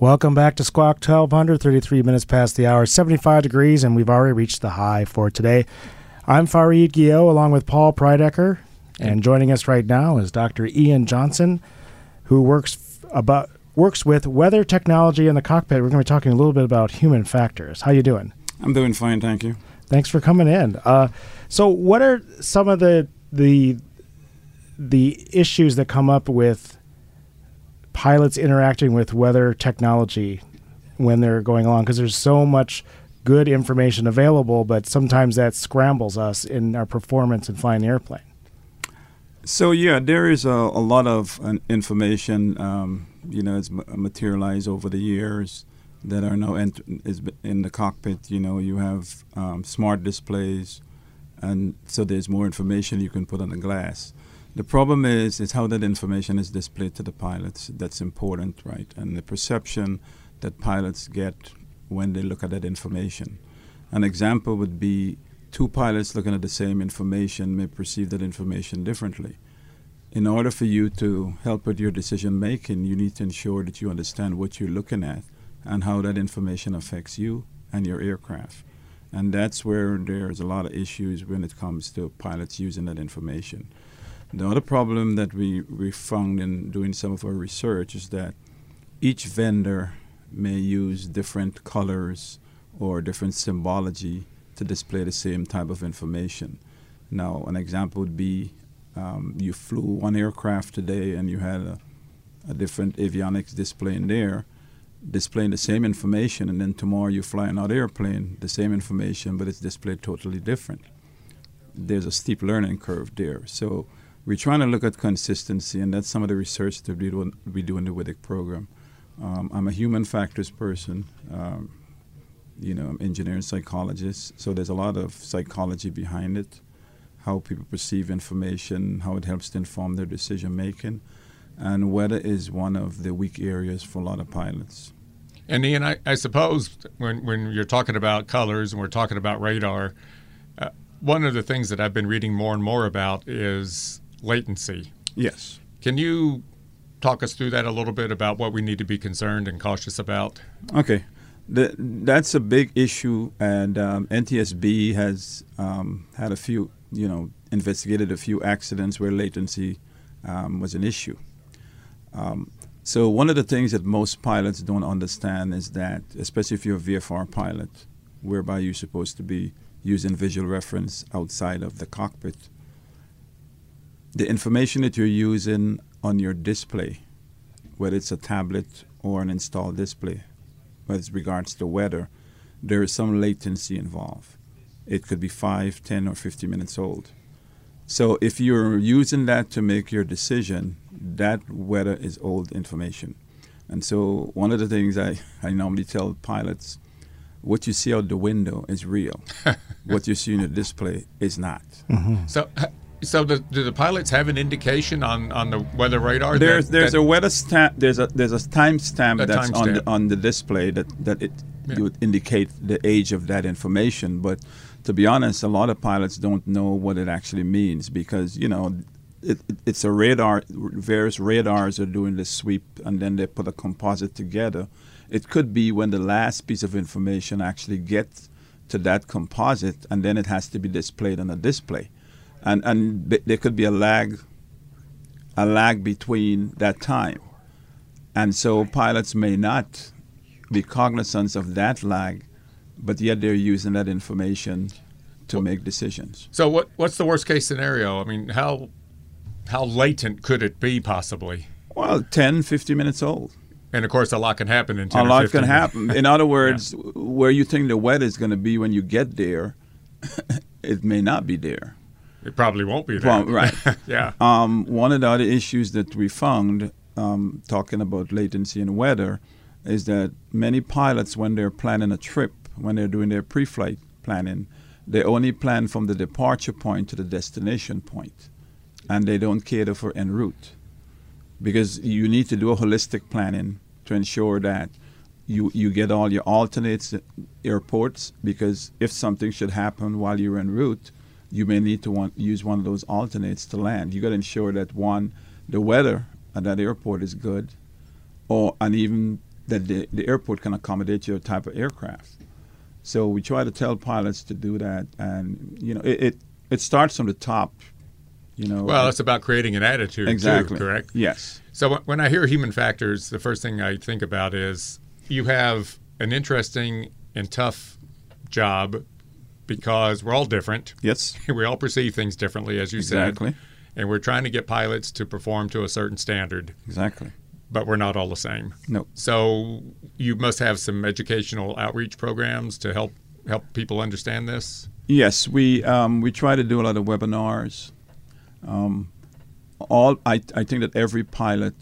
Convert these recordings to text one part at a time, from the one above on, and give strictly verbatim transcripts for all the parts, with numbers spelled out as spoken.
Welcome back to Squawk twelve hundred, thirty-three minutes past the hour, seventy-five degrees, and we've already reached the high for today. I'm Fareed Guillot along with Paul Preidecker, and joining us right now is Doctor Ian Johnson, who works about works with weather technology in the cockpit. We're going to be talking a little bit about human factors. How you doing? I'm doing fine, thank you. Thanks for coming in. Uh, so what are some of the the the issues that come up with pilots interacting with weather technology when they're going along? Because there's so much good information available, but sometimes that scrambles us in our performance in flying the airplane. So yeah, there is a, a lot of uh, information, um, you know, it's materialized over the years that are now ent- is in the cockpit. You know, you have um, smart displays, and so there's more information you can put on the glass. The problem is is how that information is displayed to the pilots. That's important, right? And the perception that pilots get when they look at that information. An example would be two pilots looking at the same information may perceive that information differently. In order for you to help with your decision making, you need to ensure that you understand what you're looking at and how that information affects you and your aircraft. And that's where there's a lot of issues when it comes to pilots using that information. The other problem that we, we found in doing some of our research is that each vendor may use different colors or different symbology to display the same type of information. Now, an example would be um, you flew one aircraft today and you had a, a different avionics display in there, displaying the same information, and then tomorrow you fly another airplane, the same information, but it's displayed totally different. There's a steep learning curve there. So we're trying to look at consistency, and that's some of the research that we do, we do in the W I D C program. Um, I'm a human factors person. Um, you know, I'm an engineering psychologist, so there's a lot of psychology behind it, how people perceive information, how it helps to inform their decision making, and weather is one of the weak areas for a lot of pilots. And Ian, I, I suppose when, when you're talking about colors and we're talking about radar, uh, one of the things that I've been reading more and more about is latency. Yes. Can you talk us through that a little bit about what we need to be concerned and cautious about? Okay. The, that's a big issue, and um, N T S B has um, had a few, you know, investigated a few accidents where latency um, was an issue. Um, so one of the things that most pilots don't understand is that, especially if you're a V F R pilot, whereby you're supposed to be using visual reference outside of the cockpit, the information that you're using on your display, whether it's a tablet or an installed display, as regards to weather, there is some latency involved. It could be five, ten, or fifty minutes old. So if you're using that to make your decision, that weather is old information. And so one of the things I, I normally tell pilots, what you see out the window is real. What you see in the display is not. Mm-hmm. So so the, do the pilots have an indication on, on the weather radar? There's that, there's that a weather stamp. There's a there's a timestamp A that's time on stamp. the, on the display that that it Yeah. would indicate the age of that information. But to be honest, a lot of pilots don't know what it actually means because you know it, it, it's a radar. Various radars are doing the sweep, and then they put a composite together. It could be when the last piece of information actually gets to that composite, and then it has to be displayed on a display. And and th- there could be a lag, a lag between that time, and so pilots may not be cognizant of that lag, but yet they're using that information to make decisions. So what what's the worst case scenario? I mean, how how latent could it be possibly? Well, ten, fifty minutes old. And of course, a lot can happen in ten A or lot fifteen can happen. In other words, Yeah. where you think the weather is going to be when you get there, it may not be there. It probably won't be there. Well, right. Yeah. Um, one of the other issues that we found, um, talking about latency and weather, is that many pilots, when they're planning a trip, when they're doing their pre-flight planning, they only plan from the departure point to the destination point, and they don't cater for en route. Because you need to do a holistic planning to ensure that you, you get all your alternates at airports, because if something should happen while you're en route, you may need to want, use one of those alternates to land. You got to ensure that, one, the weather at that airport is good, or and even that the, the airport can accommodate your type of aircraft. So we try to tell pilots to do that, and you know, it it, it starts from the top. You know, well, it's about creating an attitude, exactly. too, correct? Yes. So w- when I hear human factors, the first thing I think about is you have an interesting and tough job because we're all different. Yes. We all perceive things differently, as you exactly. said. And we're trying to get pilots to perform to a certain standard. Exactly. But we're not all the same. No. So you must have some educational outreach programs to help help people understand this? Yes, we um, we try to do a lot of webinars. Um, all I, I think that every pilot,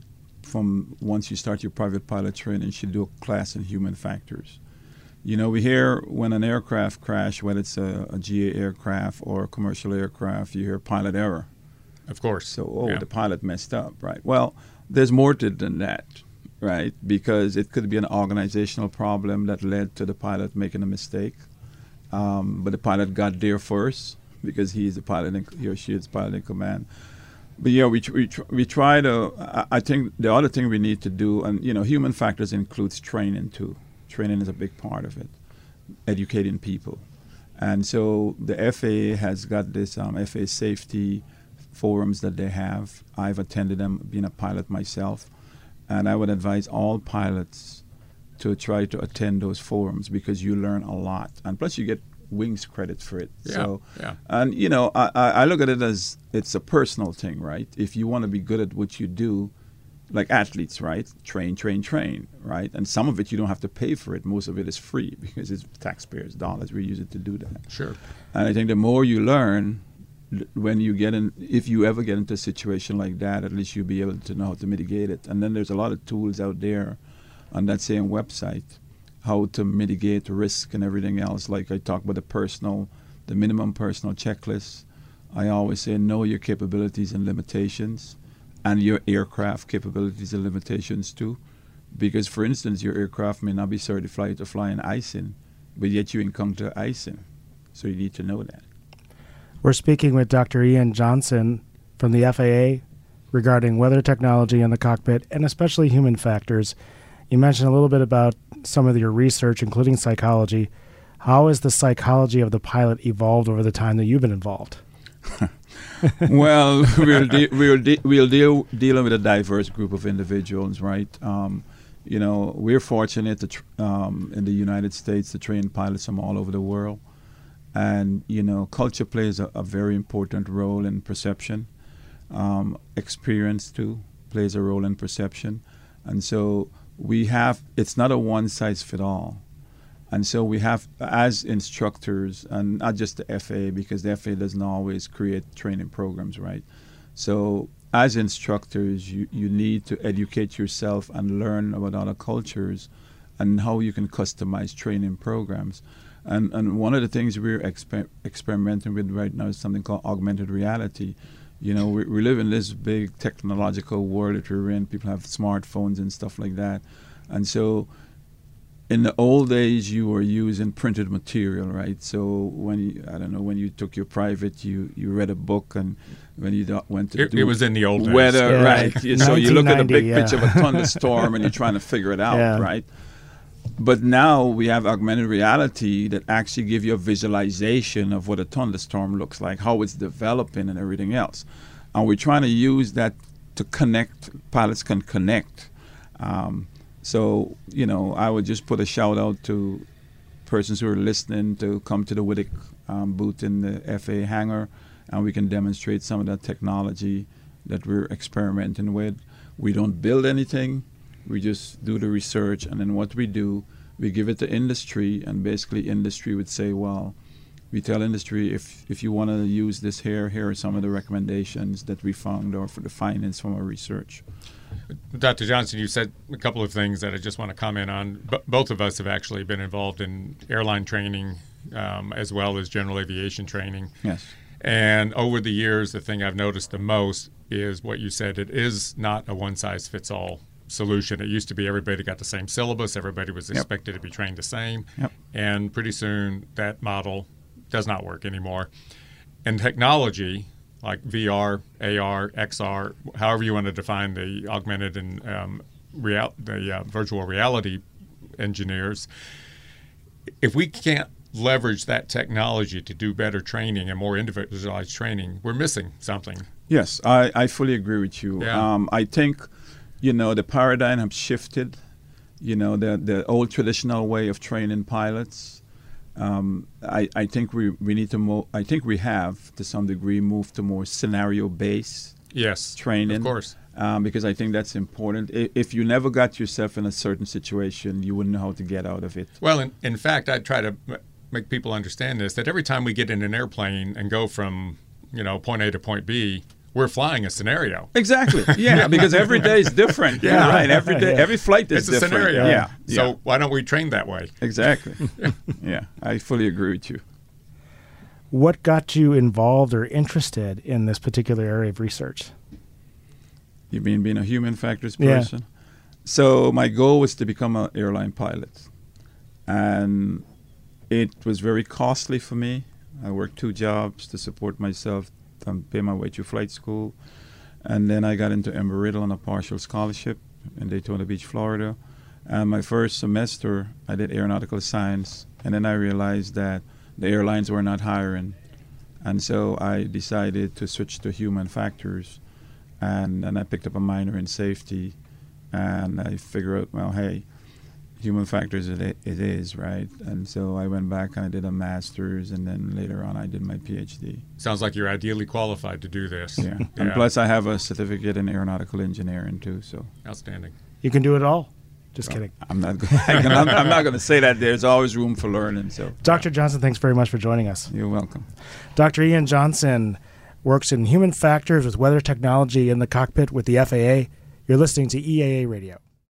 from once you start your private pilot training, should do a class in human factors. You know, we hear when an aircraft crash, whether it's a, a G A aircraft or a commercial aircraft, you hear pilot error. Of course. So, oh, yeah. the pilot messed up, right? Well, there's more to it than that, right? Because it could be an organizational problem that led to the pilot making a mistake. Um, but the pilot got there first because he's the pilot, in, he or she is pilot in command. But yeah, we tr- we, tr- we try to. I, I think the other thing we need to do, and you know, human factors includes training too. Training is a big part of it, educating people, and so the F A A has got this um, F A A safety forums that they have. I've attended them, being a pilot myself, and I would advise all pilots to try to attend those forums because you learn a lot, and plus you get wings credit for it. Yeah, so, yeah. And you know, I, I look at it as it's a personal thing, right? If you want to be good at what you do, like athletes, right? Train, train, train, right? And some of it you don't have to pay for it. Most of it is free because it's taxpayers' dollars. We use it to do that. Sure. And I think the more you learn, when you get in, if you ever get into a situation like that, at least you'll be able to know how to mitigate it. And then there's a lot of tools out there on that same website, how to mitigate risk and everything else. Like I talk about the personal, the minimum personal checklist. I always say know your capabilities and limitations, and your aircraft capabilities and limitations too. Because for instance, your aircraft may not be certified to fly in icing, but yet you encounter icing. So you need to know that. We're speaking with Doctor Ian Johnson from the F A A regarding weather technology in the cockpit and especially human factors. You mentioned a little bit about some of your research, including psychology. How has the psychology of the pilot evolved over the time that you've been involved? Well, we're de- we're de- we're deal- dealing with a diverse group of individuals, right? Um, you know, we're fortunate to tr- um, in the United States to train pilots from all over the world, and you know, culture plays a, a very important role in perception. Um, experience too plays a role in perception, and so we have. It's not a one-size-fits-all. And so we have, as instructors, and not just the F A A, because the F A A doesn't always create training programs, right? So as instructors, you, you need to educate yourself and learn about other cultures and how you can customize training programs. And, and one of the things we're exper- experimenting with right now is something called augmented reality. You know, we, we live in this big technological world that we're in. People have smartphones and stuff like that. And so in the old days, you were using printed material, right? So when you, I don't know, when you took your private, you, you read a book, and when you do, went to it, do it was in the old days. weather, yeah. right? So you look at the big yeah. picture of a thunderstorm, and you're trying to figure it out, Yeah. right? But now we have augmented reality that actually give you a visualization of what a thunderstorm looks like, how it's developing, and everything else. And we're trying to use that to connect. Pilots can connect. Um, So, you know, I would just put a shout out to persons who are listening to come to the Whittick um, booth in the F A A hangar, and we can demonstrate some of that technology that we're experimenting with. We don't build anything, we just do the research, and then what we do, we give it to industry, and basically industry would say, well, we tell industry, if, if you want to use this here, here are some of the recommendations that we found or for the findings from our research. Doctor Johnson, you said a couple of things that I just want to comment on. B- both of us have actually been involved in airline training um, as well as general aviation training. Yes. And over the years, the thing I've noticed the most is what you said. It is not a one-size-fits-all solution. It used to be everybody got the same syllabus. Everybody was Yep. expected to be trained the same. Yep. And pretty soon that model does not work anymore. And technology, like V R, A R, X R, however you want to define the augmented and um, real, the uh, virtual reality engineers, if we can't leverage that technology to do better training and more individualized training, we're missing something. Yes, I, I fully agree with you. Yeah. Um, I think, you know, the paradigm has shifted. You know, the the old traditional way of training pilots. Um, I, I think we, we need to mo- I think we have, to some degree, moved to more scenario-based Yes, training. of course. Um, because I think that's important. I, if you never got yourself in a certain situation, you wouldn't know how to get out of it. Well, in, in fact, I try to m- make people understand this, that every time we get in an airplane and go from, you know, point A to point B, we're flying a scenario. Exactly. Yeah, because every day is different. Yeah. Yeah, right. Every day, Yeah. every flight is It's a different. scenario. Yeah. So yeah. why don't we train that way? Exactly. Yeah, I fully agree with you. What got you involved or interested in this particular area of research? You mean being a human factors Yeah. person? So my goal was to become an airline pilot. And it was very costly for me. I worked two jobs to support myself and pay my way through flight school. And then I got into Embry-Riddle on a partial scholarship in Daytona Beach, Florida. And my first semester, I did aeronautical science. And then I realized that the airlines were not hiring. And so I decided to switch to human factors. And then I picked up a minor in safety. And I figured out, well, hey, human factors it, it is, right? And so I went back and I did a master's, and then later on I did my PhD. Sounds like you're ideally qualified to do this. Yeah. And plus I have a certificate in aeronautical engineering too, so. Outstanding. You can do it all. Just well, kidding. I'm not gonna, I'm, I'm not going to say that. There's always room for learning, so. Doctor Johnson, thanks very much for joining us. You're welcome. Doctor Ian Johnson works in human factors with weather technology in the cockpit with the F A A. You're listening to E A A Radio.